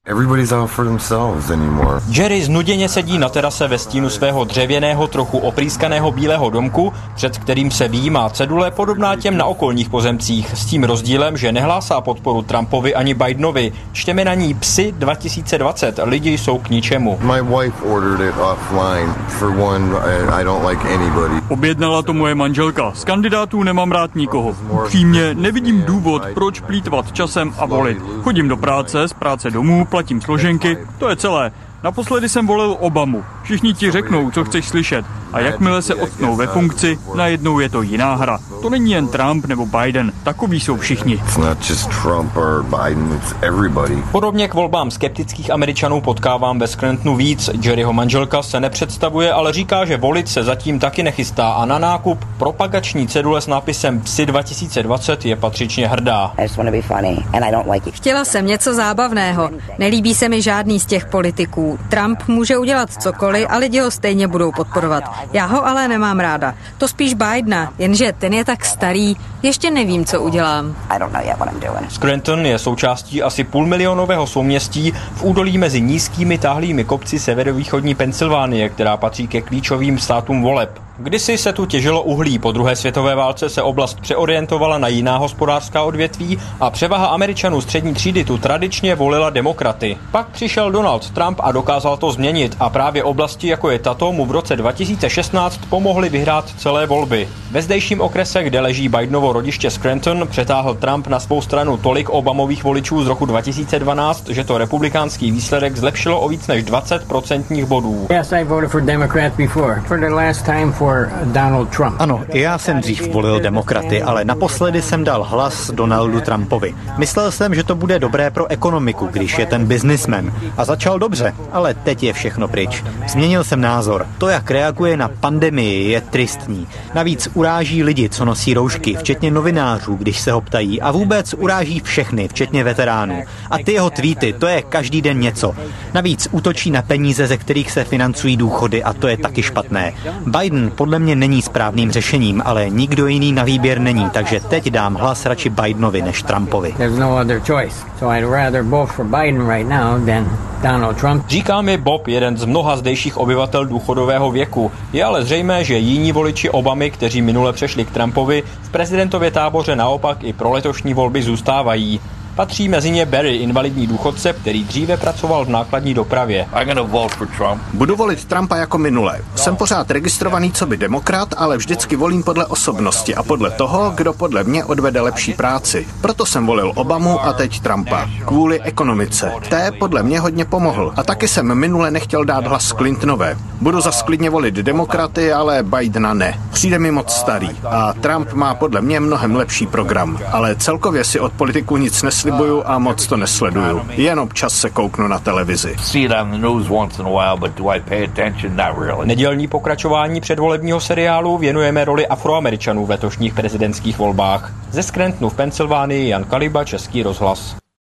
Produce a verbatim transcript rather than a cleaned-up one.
Everybody's out for themselves anymore. Jerry znuděně sedí na terase ve stínu svého dřevěného, trochu oprýskaného bílého domku, před kterým se výjímá cedule podobná těm na okolních pozemcích, s tím rozdílem, že nehlásá podporu Trumpovi ani Bidenovi. Čteme na ní Psi dva tisíce dvacet, lidi jsou k ničemu. My wife ordered it offline. For one, I don't like anybody. Objednala to moje manželka. Z kandidátů nemám rád nikoho. Upřímně nevidím důvod, proč plýtvat časem a volit. Chodím do práce, z práce domů, platím složenky, to je celé. Naposledy jsem volil Obamu. Všichni ti řeknou, co chceš slyšet. A jakmile se octnou ve funkci, najednou je to jiná hra. To není jen Trump nebo Biden, takoví jsou všichni. Podobně k volbám skeptických Američanů potkávám ve Scrantonu víc. Jerryho manželka se nepředstavuje, ale říká, že volit se zatím taky nechystá a na nákup propagační cedule s nápisem Psi dva tisíce dvacet je patřičně hrdá. Chtěla jsem něco zábavného. Nelíbí se mi žádný z těch politiků. Trump může udělat cokoliv a lidi ho stejně budou podporovat. Já ho ale nemám ráda. To spíš Bidena, jenže ten je tak starý, ještě nevím, co udělám. Scranton je součástí asi půlmilionového souměstí v údolí mezi nízkými táhlými kopci severovýchodní Pensylvánie, která patří ke klíčovým státům voleb. Kdysi se tu těžilo uhlí, po druhé světové válce se oblast přeorientovala na jiná hospodářská odvětví a převaha Američanů střední třídy tu tradičně volila demokraty. Pak přišel Donald Trump a dokázal to změnit a právě oblasti, jako je tato, mu v roce dva tisíce šestnáct pomohly vyhrát celé volby. Ve zdejším okrese, kde leží Bidenovo rodiště Scranton, přetáhl Trump na svou stranu tolik Obamových voličů z roku dva tisíce dvanáct, že to republikánský výsledek zlepšilo o víc než dvacet procentních bodů. Yes, I voted for Democrat before. For the last time for Donald Trump. Ano, i já jsem dřív volil demokraty, ale naposledy jsem dal hlas Donaldu Trumpovi. Myslel jsem, že to bude dobré pro ekonomiku, když je ten businessman. A začal dobře, ale teď je všechno pryč. Změnil jsem názor. To, jak reaguje na pandemii, je tristní. Navíc uráží lidi, co nosí roušky, včetně novinářů, když se ho ptají. A vůbec uráží všechny, včetně veteránů. A ty jeho tweety, to je každý den něco. Navíc útočí na peníze, ze kterých se financují důchody, a to je taky špatné. Biden podle mě není správným řešením, ale nikdo jiný na výběr není, takže teď dám hlas radši Bidenovi než Trumpovi. Říká mi Bob, jeden z mnoha zdejších obyvatel důchodového věku. Je ale zřejmé, že jiní voliči Obamy, kteří minule přešli k Trumpovi, v prezidentově táboře naopak i pro letošní volby zůstávají. Patří mezi ně Barry, invalidní důchodce, který dříve pracoval v nákladní dopravě. Budu volit Trumpa jako minule. Jsem pořád registrovaný coby demokrat, ale vždycky volím podle osobnosti a podle toho, kdo podle mě odvede lepší práci. Proto jsem volil Obamu a teď Trumpa. Kvůli ekonomice. Té podle mě hodně pomohl. A taky jsem minule nechtěl dát hlas Clintonové. Budu zas klidně volit demokraty, ale Bidena ne. Přijde mi moc starý. A Trump má podle mě mnohem lepší program. Ale celkově si od politiků nic neslibuju a moc to nesleduju. Jen občas se kouknu na televizi. Nedělní pokračování předvolebního seriálu věnujeme roli Afroameričanů v letošních prezidentských volbách. Ze Scrantonu v Pensylvánii Jan Kaliba, Český rozhlas.